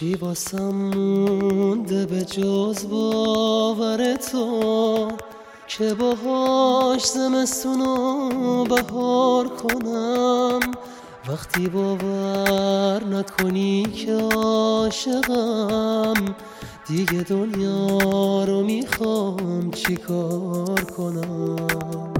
چی واسم مونده به جز باور تو که باهاش زمستونو بهار کنم. وقتی باور نکنی که عاشقم، دیگه دنیا رو میخوام چی کار کنم.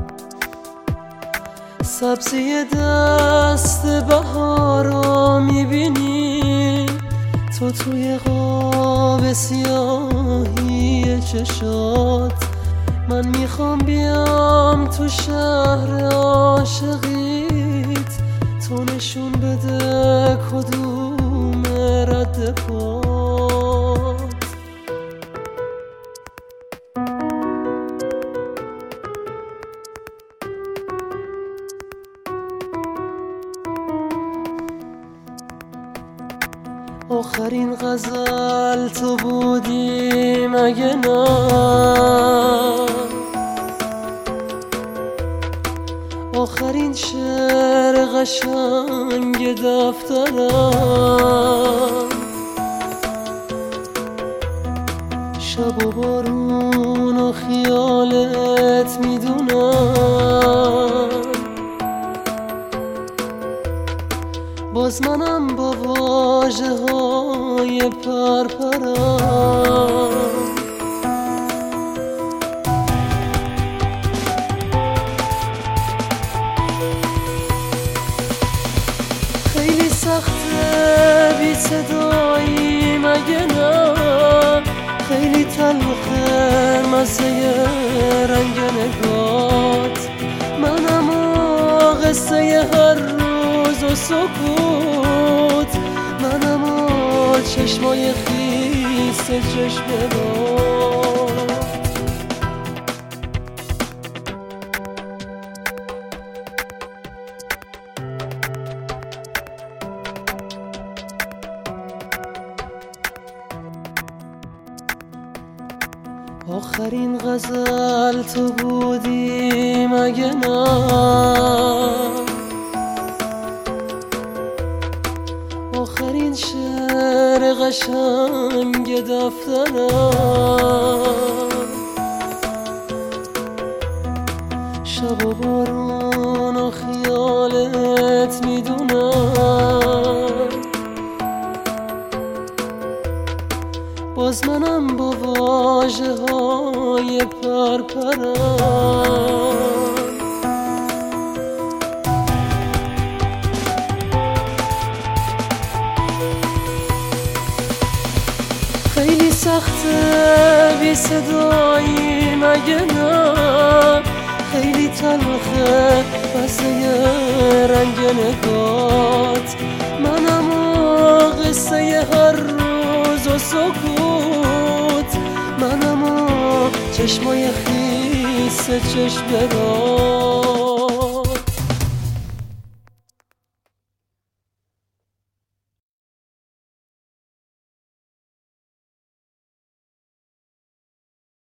سبزی دست بهار رو میبینی تو توی قاب سیاهی چشات. من میخوام بیام تو شهر عاشقیت، تو نشون بده کدوم رد پات. آخرین غزل تو بودی مگه نه؟ آخرین شعر قشنگ دفترم. شب و بارون و خیالت میدونم، باز منم با واژه های پرپرم. خیلی سخته بی صدایی مگه نه؟ خیلی تلخه مزه رنگ نگات. منم و قصه هر روز و سکوت، منم و چشمای خیس چشم باد. آخرین غزل تو بودی مگه نه؟ آخرین شعر قشنگ دفترم. شب و بارون و خیالت میدونم، باز منم با واژه های پرپرم. خیلی سخته بی صدایی مگه نه؟ خیلی تلخه مزه رنگ نگات. منم و قصه هر روز و سکوت، منم و چشمای خیس چشم باد.